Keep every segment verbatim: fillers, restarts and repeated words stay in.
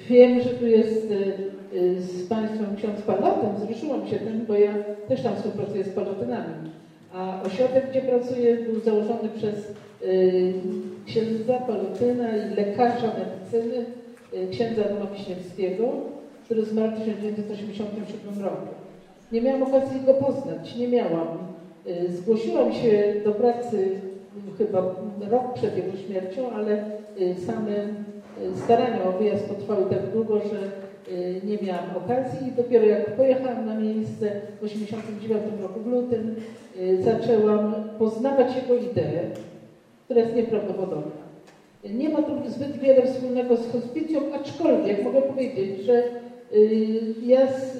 Wiem, że tu jest z Państwem ksiądz Palotin, wzruszyłam się tym, bo ja też tam współpracuję z palotynami. A ośrodek, gdzie pracuję, był założony przez księdza Palotyna i lekarza medycyny, księdza Adama Wiśniewskiego, który zmarł w tysiąc dziewięćset osiemdziesiątym siódmym roku. Nie miałam okazji go poznać, nie miałam. Zgłosiłam się do pracy chyba rok przed jego śmiercią, ale same starania o wyjazd potrwały tak długo, że nie miałam okazji i dopiero jak pojechałam na miejsce w osiemdziesiątym dziewiątym roku w lutym, zaczęłam poznawać jego ideę, która jest nieprawdopodobna. Nie ma tu zbyt wiele wspólnego z hospicją, aczkolwiek mogę powiedzieć, że ja z,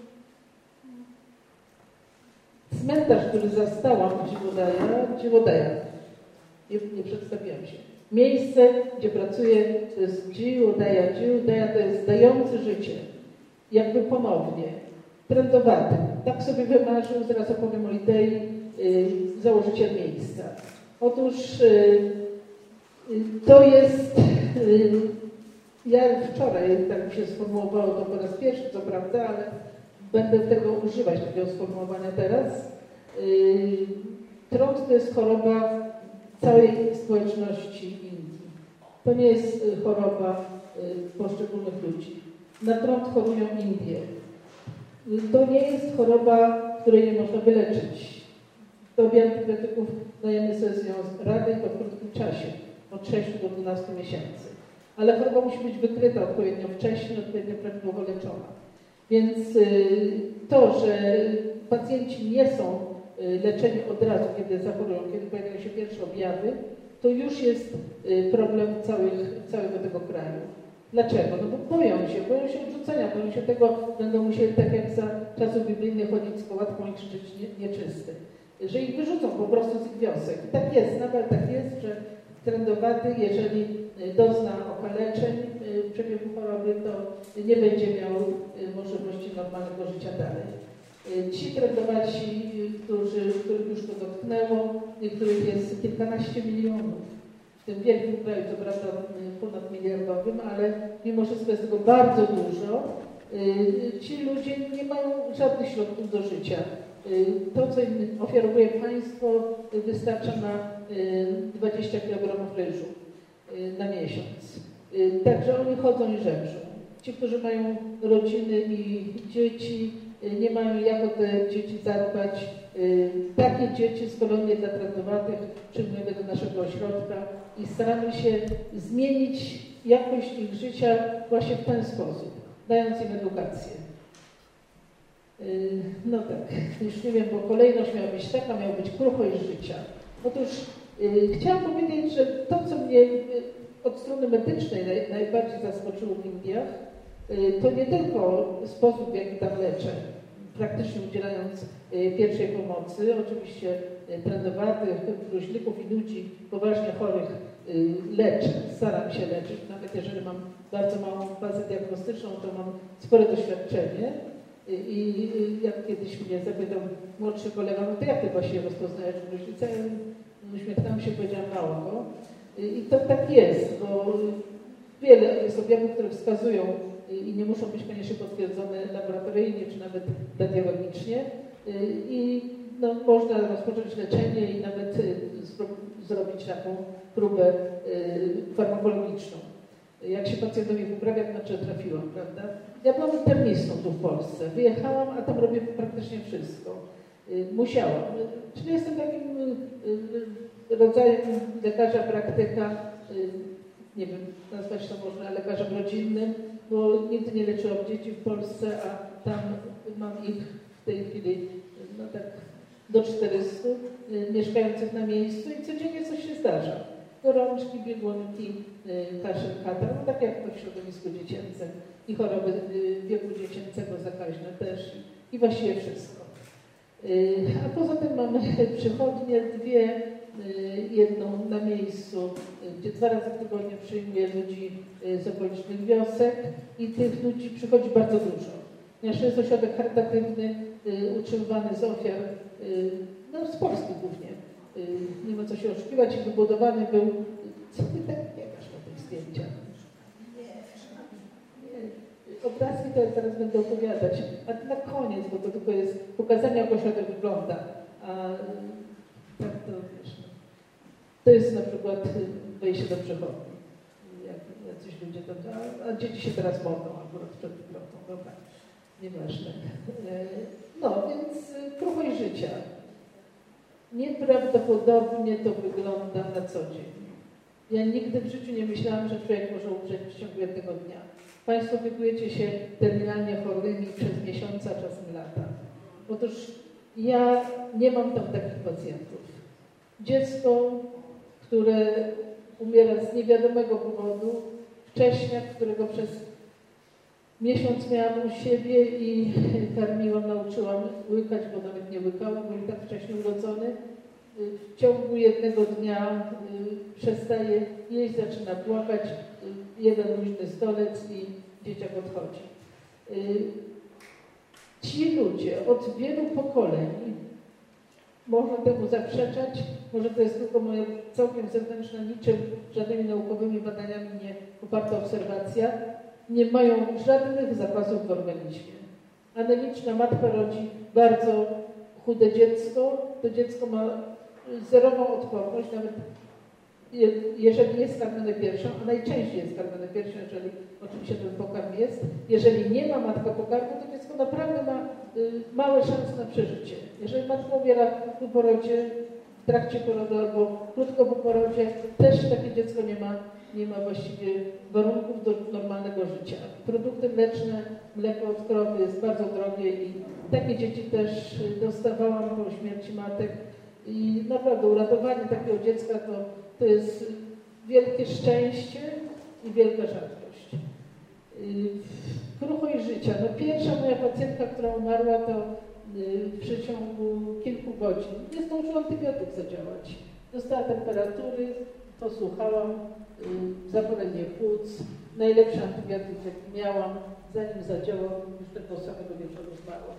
cmentarz, który zastałam w Dziwodaja, Dziwodaja, nie, nie przedstawiłam się. Miejsce, gdzie pracuję, to jest Dziwodaja. Dziwodaja to jest dający życie, jakby ponownie, trendowaty. Tak sobie wymarzył, zaraz opowiem o idei, yy, założyciel miejsca. Otóż yy, to jest, yy, ja wczoraj, tak mi się sformułowało to po raz pierwszy, co prawda, ale będę tego używać, takiego sformułowania teraz. Yy, trąd to jest choroba całej społeczności Indii. To nie jest choroba yy, poszczególnych ludzi. Na trąd chorują Indie. Yy, to nie jest choroba, której nie można wyleczyć. W dobie antybiotyków dajemy sobie z nią radę i to w krótkim czasie, od sześciu do dwunastu miesięcy. Ale choroba musi być wykryta odpowiednio wcześnie, odpowiednio prawidłowo leczona. Więc to, że pacjenci nie są leczeni od razu, kiedy zachorują, kiedy pojawiają się pierwsze objawy, to już jest problem całych, całego tego kraju. Dlaczego? No bo boją się, boją się odrzucenia, boją się tego, będą musieli tak jak za czasów biblijnych chodzić z kołatką i krzyczeć nie, nieczysty. Że ich wyrzucą po prostu z ich wiosek. I tak jest, nadal tak jest, że trendowaty, jeżeli dozna okaleczeń w przebiegu choroby, to nie będzie miał możliwości normalnego życia dalej. Ci trendowaci, którzy, których już to dotknęło, niektórych jest kilkanaście milionów, w tym wielkim kraju, co prawda ponadmiliardowym, ale mimo wszystko jest tego bardzo dużo, ci ludzie nie mają żadnych środków do życia. To, co im ofiarowuje państwo, wystarcza na dwadzieścia kilogramów ryżu na miesiąc. Także oni chodzą i żebrzą. Ci, którzy mają rodziny i dzieci, nie mają jak o te dzieci zadbać. Takie dzieci z kolonii dla trendowatych przyjmujemy do naszego ośrodka i staramy się zmienić jakość ich życia właśnie w ten sposób, dając im edukację. No tak, już nie wiem, bo kolejność miała być taka, miała być kruchość życia. Otóż yy, chciałam powiedzieć, że to, co mnie yy, od strony medycznej naj, najbardziej zaskoczyło w Indiach, yy, to nie tylko sposób, w jaki tam leczę, praktycznie udzielając yy, pierwszej pomocy, oczywiście yy, trenowatych, gruźlików i ludzi poważnie chorych yy, leczę, staram się leczyć, nawet jeżeli mam bardzo małą bazę diagnostyczną, to mam spore doświadczenie. I jak kiedyś mnie zapytał młodszy kolega, no to jak ty właśnie rozpoznajesz gruźlicę? Uśmiechnąłem się, powiedziałam mało. I to tak jest, bo wiele jest objawów, które wskazują i nie muszą być koniecznie potwierdzone laboratoryjnie czy nawet radiologicznie. I no, można rozpocząć leczenie i nawet zrobić taką próbę farmakologiczną. Jak się pacjentowi poprawia, to znaczy trafiłam, prawda? Ja byłam internistą tu w Polsce. Wyjechałam, a tam robię praktycznie wszystko. Musiałam. Czyli jestem takim rodzajem lekarza praktyka, nie wiem, nazwać to można lekarzem rodzinnym, bo nigdy nie leczyłam dzieci w Polsce, a tam mam ich w tej chwili no tak do czterystu mieszkających na miejscu i codziennie coś się zdarza. Gorączki, biegunki, kaszel, katar, no tak jak w środowisku dziecięcym i choroby wieku dziecięcego zakaźne też i właściwie wszystko. A poza tym mamy przychodnie dwie, jedną na miejscu, gdzie dwa razy w tygodniu przyjmuję ludzi z okolicznych wiosek i tych ludzi przychodzi bardzo dużo. Nasz jest ośrodek charytatywny, utrzymywany z ofiar, no z Polski głównie. Nie ma co się oszukiwać, i wybudowany był... Co ty tak biegasz na tych zdjęciach? Nie, to ja zaraz będę opowiadać, a na koniec, bo to tylko jest pokazanie, jak ośrodek wygląda. A tak to wiesz, no. To jest na przykład wejście do przechodni. Jak jacyś ludzie to, a, a dzieci się teraz modlą akurat przed wyglądą, dobra, nieważne. No, więc kruchość życia. Nieprawdopodobnie to wygląda na co dzień. Ja nigdy w życiu nie myślałam, że człowiek może umrzeć w ciągu jednego dnia. Państwo opiekujecie się terminalnie chorymi przez miesiące, a czasem lata. Otóż ja nie mam tam takich pacjentów. Dziecko, które umiera z niewiadomego powodu, wcześniak, którego przez miesiąc miałam u siebie i karmiłam, nauczyłam łykać, bo nawet nie łykałam, bo i tak wcześnie urodzony. W ciągu jednego dnia y, przestaje jeść, zaczyna płakać, y, jeden luźny stolec i dzieciak odchodzi. Y, ci ludzie od wielu pokoleń, można temu zaprzeczać, może to jest tylko moja całkiem zewnętrzna, niczym żadnymi naukowymi badaniami nie poparta obserwacja, nie mają żadnych zapasów w organizmie. Anemiczna matka rodzi bardzo chude dziecko, to dziecko ma zerową odporność, nawet jeżeli jest karmione piersią, a najczęściej jest karmione piersią, jeżeli oczywiście ten pokarm jest. Jeżeli nie ma matka pokarmu, to dziecko naprawdę ma y, małe szanse na przeżycie. Jeżeli matka umiera po porodzie, w trakcie porodu albo krótko po porodzie, też takie dziecko nie ma, nie ma właściwie warunków do normalnego życia. Produkty mleczne, mleko od krowy jest bardzo drogie i takie dzieci też dostawałam po śmierci matek. I naprawdę uratowanie takiego dziecka to, to jest wielkie szczęście i wielka rzadkość. Kruchość życia. No pierwsza moja pacjentka, która umarła, to w przeciągu kilku godzin nie zdążyła antybiotyk zadziałać. Dostała temperatury, posłuchałam, zapalenie płuc, najlepszy antybiotyk jaki miałam, zanim zadziałał, już tego samego wieczoru zmarła.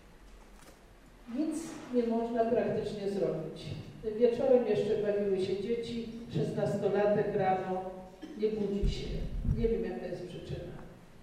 Nic nie można praktycznie zrobić. Wieczorem jeszcze bawiły się dzieci, szesnastolatek rano nie budzi się. Nie wiem, jaka jest przyczyna.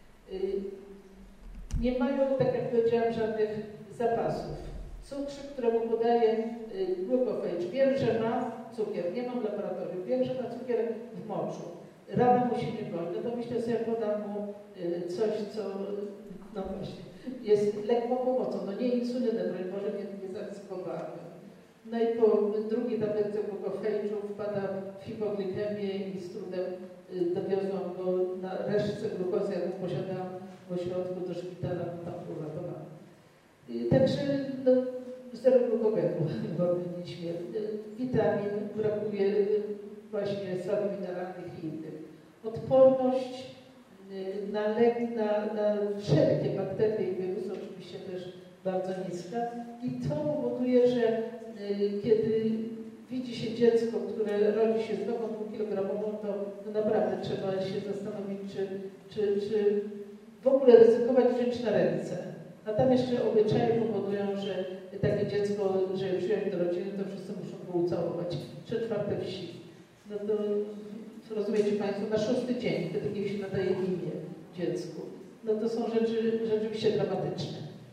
Nie mają, tak jak powiedziałam, żadnych zapasów. Cukrzyk, któremu podaję glucofage. Wiem, że ma cukier, nie mam w laboratorium. Wiem, że ma cukier w moczu. Rano mu się nie goni. No to myślę sobie, podam mu coś, co, no właśnie, jest lekką pomocą. No nie insulynę, broń Boże, nie, nie zaryzykowałabym. No i po drugiej tabletce glucofage'u wpada w hipoglikemię i z trudem dowiozłam go na resztce glukozy, jaką posiadałam w ośrodku do szpitala, tam był ratowany. Także no, zero glukogenu w organizmie. Witamin, brakuje właśnie soli mineralnych i innych. Odporność na lek, na, na wszelkie bakterie i wirusy oczywiście też bardzo niska. I to powoduje, że y, kiedy widzi się dziecko, które rodzi się z nogą dwukilogramową, to, to naprawdę trzeba się zastanowić, czy, czy, czy w ogóle ryzykować wziąć na ręce. A tam jeszcze obyczaje powodują, że takie dziecko, że je przyjąć do rodziny, to wszyscy muszą go ucałować. Trzy czwarte wsi. No to rozumiecie Państwo, na szósty dzień, wtedy kiedy się nadaje imię dziecku. No to są rzeczy rzeczywiście dramatyczne.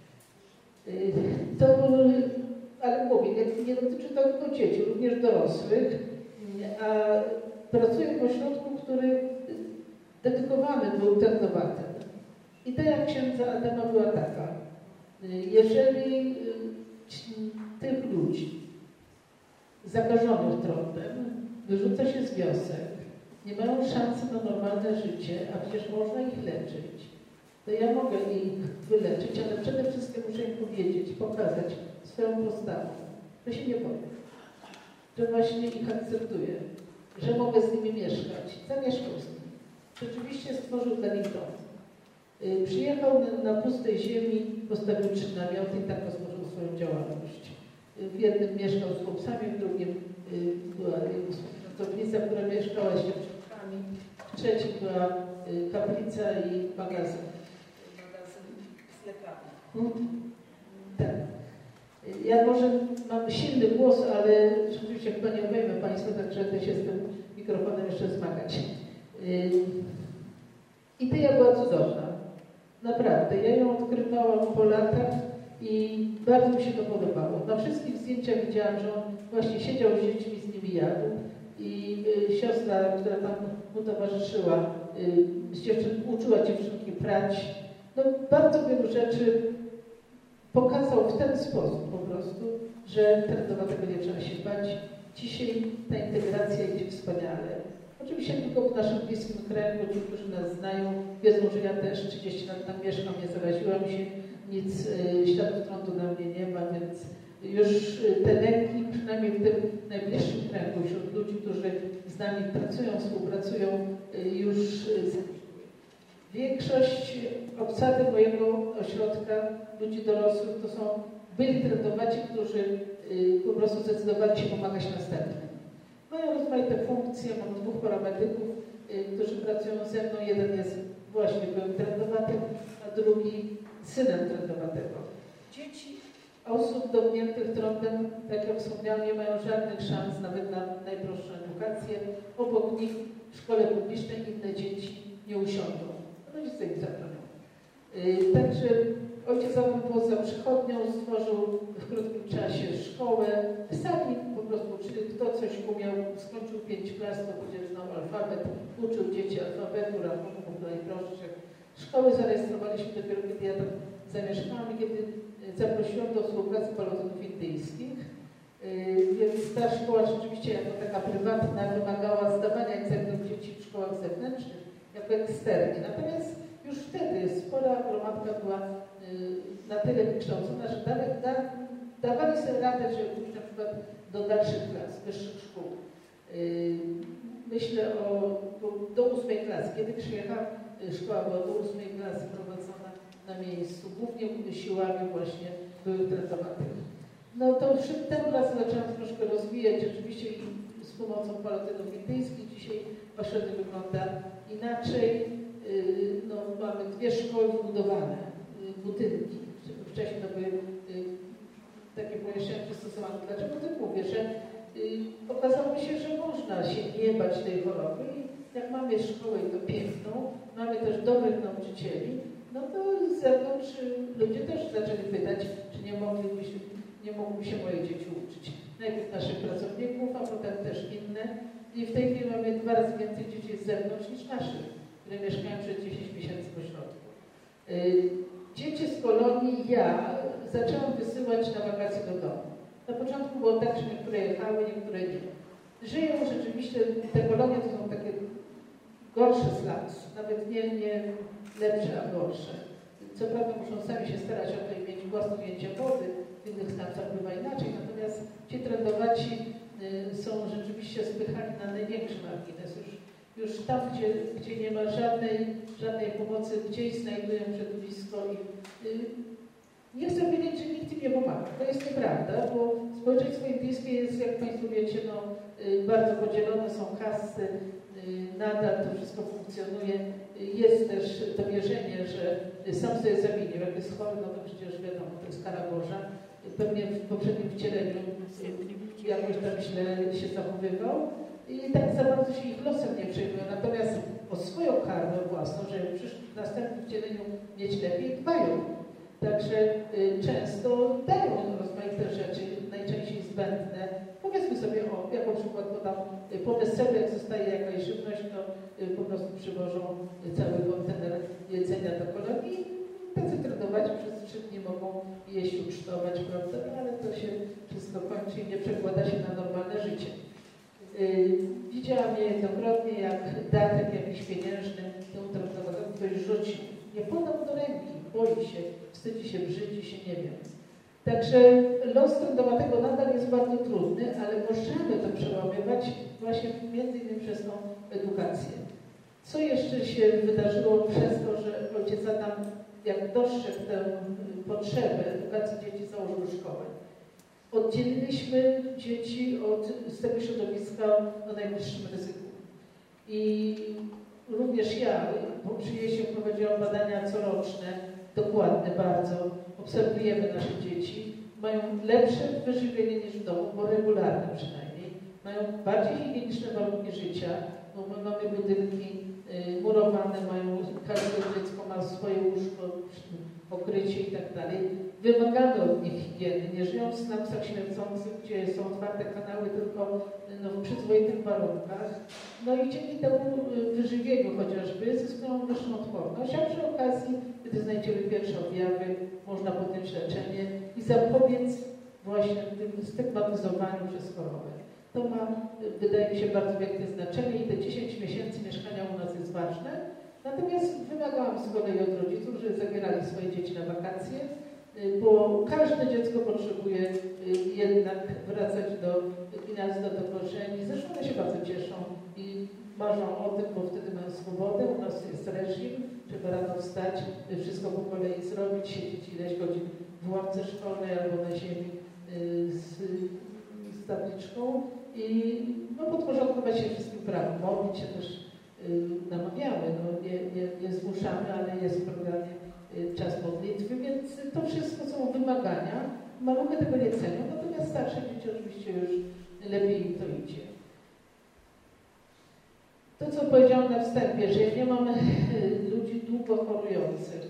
To, ale mówię, nie dotyczy to tylko dzieci, również dorosłych, a pracuję w ośrodku, który dedykowany był tętnowatem. Idea księdza Adama była taka, jeżeli tych ludzi zakażonych trądem wyrzuca się z wiosek, nie mają szansy na normalne życie, a przecież można ich leczyć, to ja mogę ich wyleczyć, ale przede wszystkim muszę im powiedzieć, pokazać swoją postawę, że się nie boję, że właśnie ich akceptuję, że mogę z nimi mieszkać. Zamieszkał z nimi. Rzeczywiście stworzył dla nich dom. Yy, przyjechał na, na pustej ziemi, postawił trzy namioty i tak rozpoczął swoją działalność. Yy, w jednym mieszkał z chłopcami, w drugim yy, była jego pracownica, która mieszkała z dziewczynkami, w trzecim była yy, kaplica i magazyn. Magazyn z lekami. Hmm? Tak. Yy, ja może mam silny głos, ale rzeczywiście chyba nie obejmę Państwa, także będę się z tym mikrofonem jeszcze zmagać. Yy, Idea była cudowna. naprawdę, ja ją odkrywałam po latach i bardzo mi się to podobało. Na wszystkich zdjęciach widziałam, że on właśnie siedział z dziećmi, z nimi jadł i y, siostra, która tam mu towarzyszyła, y, dziewczyn, uczyła dziewczynki prać. No, bardzo wielu rzeczy pokazał w ten sposób po prostu, że trendowatego nie trzeba się bać. Dzisiaj ta integracja idzie wspaniale. Oczywiście tylko w naszym bliskim kręgu, ci, którzy nas znają, wiedzą, że ja też trzydzieści lat tam mieszkam, nie zaraziłam się, nic, y, śladów trądu na mnie nie ma, więc już te lęki, przynajmniej w tym najbliższym kręgu, wśród ludzi, którzy z nami pracują, współpracują, y, już y, większość obsady mojego ośrodka, ludzi dorosłych, to są byli trendowaci, którzy y, po prostu zdecydowali się pomagać następnym. Mają rozmaite funkcje, mam dwóch paramedyków, y, którzy pracują ze mną. Jeden jest właśnie byłym trendowatym, a drugi synem trendowatego. Dzieci osób dotkniętych trądem, tak jak wspomniałam, nie mają żadnych szans nawet na najprostszą edukację. Obok nich w szkole publicznej inne dzieci nie usiądą. Rodzice im zabronią. Yy, także ojciec Adam poza przychodnią stworzył w krótkim czasie szkołę. Sami po prostu uczyli, kto coś umiał, skończył pięć klas, to będzie znał alfabet, uczył dzieci alfabetu, rachunków najprostszych. Szkoły zarejestrowaliśmy dopiero, kiedy ja tam zamieszkałam i kiedy zaprosiłam do współpracy balotów indyjskich. Yy, więc ta szkoła rzeczywiście jako taka prywatna wymagała zdawania egzaminów dzieci w szkołach zewnętrznych jako eksternie. Natomiast już wtedy spora gromadka była y, na tyle wykształcona, że da, da, dawali sobie radę, żeby pójść na przykład do dalszych klas, wyższych szkół. Y, myślę o do ósmej klasy. Kiedy przyjechałam, szkoła była do ósmej klasy prowadzona na miejscu, głównie siłami właśnie byłych trendowatych. No to w tę klasę zaczęłam troszkę rozwijać, rzeczywiście z pomocą palotynów indyjskich. Dzisiaj ośrodek wygląda inaczej. No, mamy dwie szkoły wbudowane, budynki. Wcześniej to były takie pomieszczenia przystosowane. Dlaczego to mówię? Że okazało się, że można się nie bać tej choroby i jak mamy szkołę i to piękną, mamy też dobrych nauczycieli, no to z zewnątrz ludzie też zaczęli pytać, czy nie mogliby się, nie mogłyby się moje dzieci uczyć. Najpierw naszych pracowników, a potem też inne. I w tej chwili mamy dwa razy więcej dzieci z zewnątrz niż naszych, które mieszkają przez dziesięć miesięcy w ośrodku. Dzieci z kolonii ja zaczęłam wysyłać na wakacje do domu. Na początku było tak, że niektóre jechały, niektóre nie. Żyją rzeczywiście, te kolonie to są takie gorsze slumsy, nawet nie, nie lepsze, a gorsze. Co prawda muszą sami się starać o to i mieć własne ujęcie wody, w innych slumsach bywa inaczej, natomiast ci trendowaci y, są rzeczywiście spychani na największy margines. Już Już tam, gdzie, gdzie nie ma żadnej, żadnej pomocy, gdzieś znajdują środowisko i y, nie chcę powiedzieć, że nikt im nie pomaga. To jest nieprawda, bo społeczeństwo indyjskie jest, jak Państwo wiecie, no, y, bardzo podzielone, są kasty, y, nadal to wszystko funkcjonuje. Y, jest też to wierzenie, że y, sam sobie zamienił. Jak jest chory, no to przecież wiadomo, to jest kara Boża. Y, pewnie w poprzednim wcieleniu y, jakoś tam źle się zachowywał. I tak za bardzo się ich losem nie przejmują. Natomiast o swoją karmę własną, żeby w następnym wcieleniu mieć lepiej, dbają. Także y, często dają rozmaite rzeczy, najczęściej zbędne. Powiedzmy sobie, o, jako przykład podam, y, po weselu, jak zostaje jakaś żywność, to y, po prostu przywożą cały kontener jedzenia do kolonii. Tacy trenować przez trzy dni mogą jeść, ucztować, prawda? Ale to się wszystko kończy i nie przekłada się na normalne życie. Yy, widziałam niejednokrotnie, jak datek jakiś pieniężny temu trendowatowi ktoś rzuci. Nie podał do ręki, boi się, wstydzi się, brzydzi się, nie wiem. Także los trendowatego nadal jest bardzo trudny, ale możemy to przełamywać właśnie między innymi przez tą edukację. Co jeszcze się wydarzyło przez to, że ojciec Adam, jak dostrzegł tę potrzebę edukacji dzieci, założył szkołę. Oddzieliliśmy dzieci od, z tego środowiska o najwyższym ryzyku. I również ja po przyjeździe prowadziłam badania coroczne, dokładne bardzo. Obserwujemy nasze dzieci. Mają lepsze wyżywienie niż w domu, bo regularne przynajmniej. Mają bardziej higieniczne warunki życia. bo my mamy budynki y, murowane, mają, każde dziecko ma swoje łóżko, pokrycie i tak dalej. Wymagamy od nich higieny. Nie żyją w synapsach śmierdzących, gdzie są otwarte kanały, tylko no, w przyzwoitych warunkach. No i dzięki temu wyżywieniu chociażby zyskują wyższą odporność, a przy okazji, gdy znajdziemy pierwsze objawy, można podjąć leczenie i zapobiec właśnie tym stygmatyzowaniu przez chorobę. To ma, wydaje mi się, bardzo wielkie znaczenie i te dziesięć miesięcy mieszkania u nas jest ważne. Natomiast wymagałam z kolei od rodziców, żeby zabierali swoje dzieci na wakacje, bo każde dziecko potrzebuje jednak wracać do gniazda, do korzeni. Zresztą one się bardzo cieszą i marzą o tym, bo wtedy mają swobodę. U nas jest reżim, trzeba rano wstać, wszystko po kolei zrobić, siedzieć ileś godzin w ławce szkolnej albo na ziemi z, z tabliczką i no, podporządkować się wszystkim prawom. Modlić się też y, namawiamy, no, nie, nie, nie zmuszamy, ale jest w programie y, czas modlitwy, więc to wszystko są wymagania. Maluchy tego nie cenią, natomiast starsze dzieci oczywiście już lepiej im to idzie. To, co powiedziałam na wstępie, że jak nie mamy ludzi długo chorujących,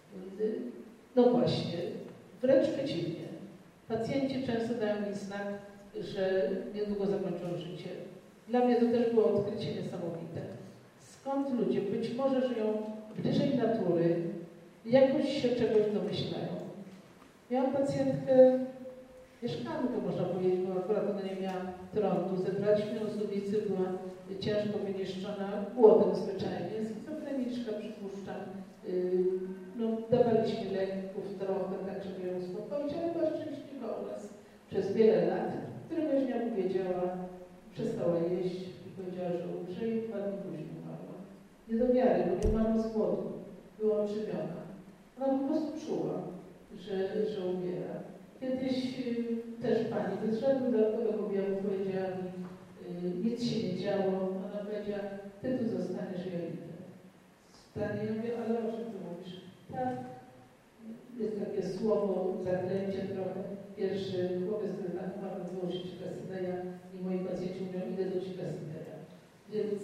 no właśnie, wręcz przeciwnie. Pacjenci często dają mi znak, że niedługo zakończą życie. Dla mnie to też było odkrycie niesamowite. Skąd ludzie być może żyją bliżej natury, jakoś się czegoś domyślają. Miałam pacjentkę, mieszkankę można powiedzieć, bo akurat ona nie miała trądu. Zebraliśmy ją z ulicy, była ciężko wyniszczona głodem zwyczajnie, schizofreniczka, przypuszczam. Yy, no, dawaliśmy leków trochę, tak żeby ją uspokoić, ale była szczęśliwa u nas przez wiele lat. Któregoś dnia powiedziała, przestała jeść i powiedziała, że umrze i dwa dni później umarła. Nie do wiary, bo nie umarła z głodu, była ożywiona. Ona po prostu czuła, że, że umiera. Kiedyś yy, też pani bez żadnych dodatkowych objawów powiedziała mi, yy, nic się nie działo. Ona powiedziała, ty tu zostaniesz, ja idę. Stanie, ja mówię, ale o czym ty mówisz? Tak, jest takie słowo, zaklęcie trochę. Pierwszy chłopiec, który tak umarł, założyć Sigasydeja i moi pacjenci mówią, idę do Sigasydeja. Więc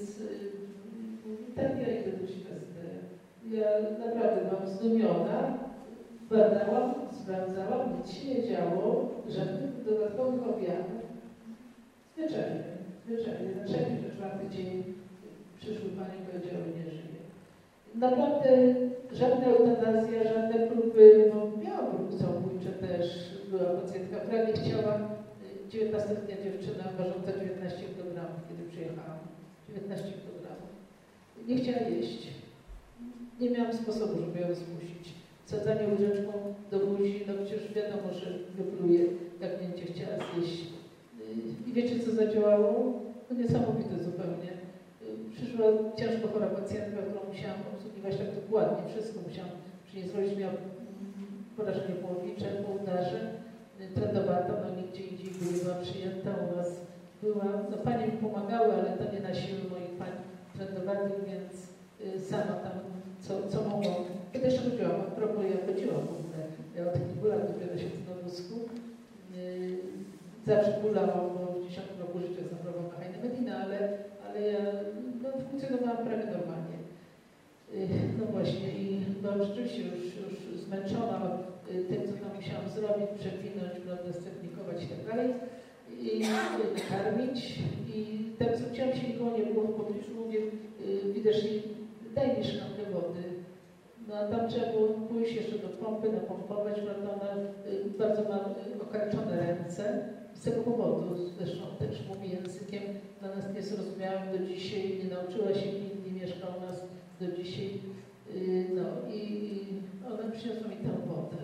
yy, tak ja idę do Sigasydeja. Ja naprawdę byłam zdumiona, badałam, sprawdzałam, nic się nie działo, żadnych dodatkowych objawów. Zwyczajnie, zwyczajnie. Na trzeci czy czwarty dzień przyszły panie i powiedziały, nie żyje. Naprawdę żadna eutanazja, żadne próby, bo miałam próby samobójcze też, była pacjentka, prawie chciała, dziewiętnastego dziewczyna ważąca dziewiętnaście kilogramów, kiedy przyjechałam, dziewiętnaście kilogramów. Nie chciała jeść. Nie miałam sposobu, żeby ją zmusić. Wsadzanie łyżeczką do buzi, no przecież wiadomo, że wypluje, jak nie będzie chciała zjeść. I wiecie, co zadziałało? To niesamowite zupełnie. Przyszła ciężko chora pacjentka, którą musiałam obsługiwać tak dokładnie. Wszystko musiałam przy niej zrobić. Miała porażenie połowicze po udarze, trendowata, no nigdzie indziej nie była przyjęta u was. Była, no panie mi pomagały, ale to nie na siłę moich pań trendowatych, więc y, sama tam co, co mogłam. Ja też chodziłam, a propos ja chodziłam w ogóle. Ja od kilku lat dopiero się na wózku. Yy, zawsze bulałam, bo w dziesiątym roku życia zaprowadzałam Hajnę Medina, ale, ale ja no, funkcjonowałam prawie normalnie. Yy, no właśnie i byłam rzeczywiście już, już zmęczona yy, tym, co tam musiałam zrobić, przewinąć, prawda, stechnikować i tak dalej. I yy, karmić. I tak zwróciłam się, nikogo nie było w pobliżu, mówię, yy, widocznie daj mi szklankę wody. No a tam trzeba było pójść jeszcze do pompy, napompować, prawda, ona y, bardzo ma y, okaleczone ręce. Z tego powodu, zresztą też mówi językiem, dla nas niezrozumiałym do dzisiaj, nie nauczyła się nikt, nie mieszka u nas do dzisiaj. Y, no i, i ona przyniosła mi tę wodę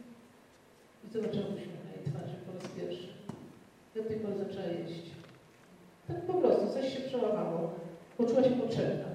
i zobaczyłam uśmiech na jej twarzy po raz pierwszy. Ja od tej pory zaczęła jeść. Tak po prostu, coś się przełamało. Poczuła się potrzebna.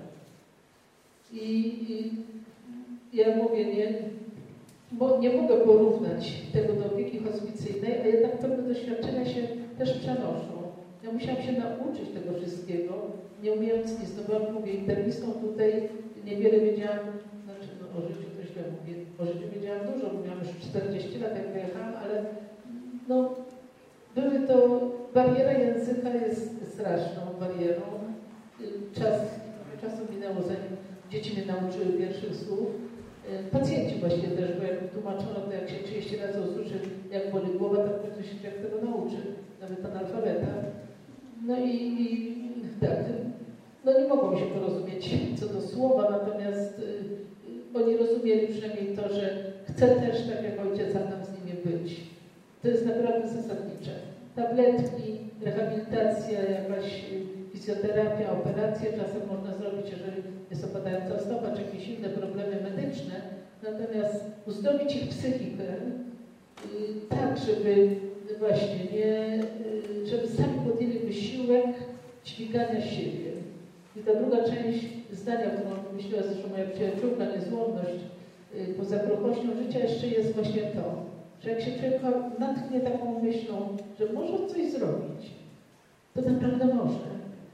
I, i ja mówię, nie, bo nie mogę porównać tego do opieki hospicyjnej, a jednak pewne doświadczenia się też przenoszą. Ja musiałam się nauczyć tego wszystkiego, nie umiejąc nic. No byłam, mówię, internistą tutaj, niewiele wiedziałam, znaczy no, o życiu to źle mówię, o życiu wiedziałam dużo, bo miałam już czterdzieści lat, jak wyjechałam, ale no, były to, bariera języka jest straszną barierą. czas, czasu minęło, zanim dzieci mnie nauczyły pierwszych słów. Pacjenci właśnie też, bo jak tłumaczono, to jak się trzydzieści razy usłyszy, jak boli głowa, to w końcu się człowiek tego nauczy, nawet analfabeta. No i, i tak, no nie mogą się porozumieć co do słowa, natomiast y, oni rozumieli przynajmniej to, że chcę też, tak jak ojciec Adam, z nimi być. To jest naprawdę zasadnicze. Tabletki, rehabilitacja, jakaś fizjoterapia, operacje czasem można zrobić, jeżeli jest opadająca stopa, czy jakieś inne problemy medyczne. Natomiast uzdrowić ich psychikę y, tak, żeby właśnie nie, y, żeby sami podjęli wysiłek dźwigania siebie. I ta druga część zdania, którą myślała zresztą moja przyjaciółka, niezłomność, y, poza kruchością życia jeszcze jest właśnie to, że jak się człowiek natchnie taką myślą, że może coś zrobić, to naprawdę może.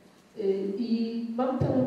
I mam tę,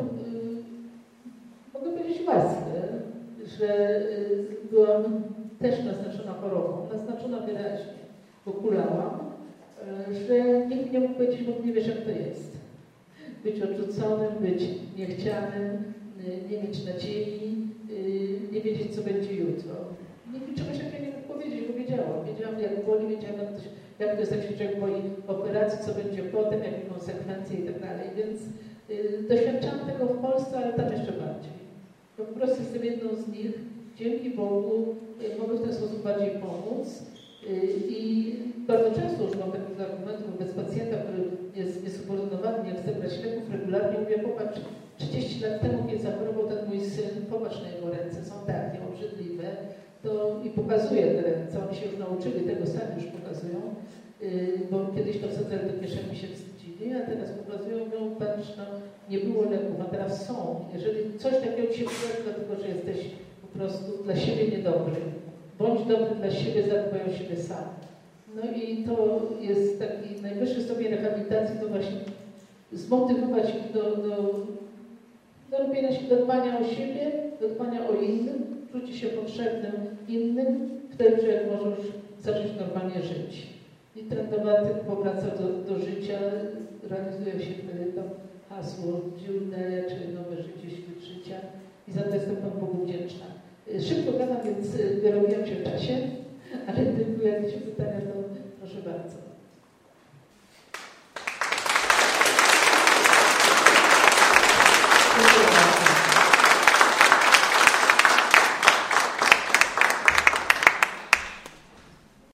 mogę powiedzieć, łaskę, że byłam też naznaczona chorobą, naznaczona wyraźnie, bo kulałam, że nikt nie mógł powiedzieć, bo nie wiesz, jak to jest. Być odrzuconym, być niechcianym, nie mieć nadziei, nie wiedzieć, co będzie jutro. Nikt mi czegoś takiego nie mógł powiedzieć, bo wiedziałam. Wiedziałam, jak boli, wiedziałam, jak to, jak to jest, jak się człowiek boi operacji, co będzie potem, jakie konsekwencje i tak dalej. Więc y, doświadczałam tego w Polsce, ale tam jeszcze bardziej. Bo po prostu jestem jedną z nich. Dzięki Bogu y, mogę w ten sposób bardziej pomóc. Y, I bardzo często używam takich argumentów wobec pacjenta, który jest niesubordynowany, nie chce brać leków regularnie. Mówię, popatrz, trzydzieści lat temu, kiedy zachorował ten mój syn, popatrz na jego ręce, są takie obrzydliwe. To i pokazuje te ręce, oni się już nauczyli, tego sami już pokazują, yy, bo kiedyś to wsadzali do kieszeni, się wstydzili, a teraz pokazują, no patrz, no nie było leków, a teraz są. Jeżeli coś takiego ci się przyda, dlatego że jesteś po prostu dla siebie niedobry, bądź dobry dla siebie, zadbaj o siebie sam. No i to jest taki najwyższy stopień rehabilitacji, to właśnie zmotywować ich do, do, do robienia się, do dbania o siebie, do dbania o innym, czucie się potrzebnym innym, wtedy człowiek może już zacząć normalnie żyć. I trędowaty powraca do, do życia, realizuje się wtedy to hasło Dziudeja, czyli nowe życie, świat życia. I za to jestem Panu Bogu wdzięczna. Szybko gadam, więc wyrobiłam się w czasie, ale gdyby jakieś pytania, to proszę bardzo.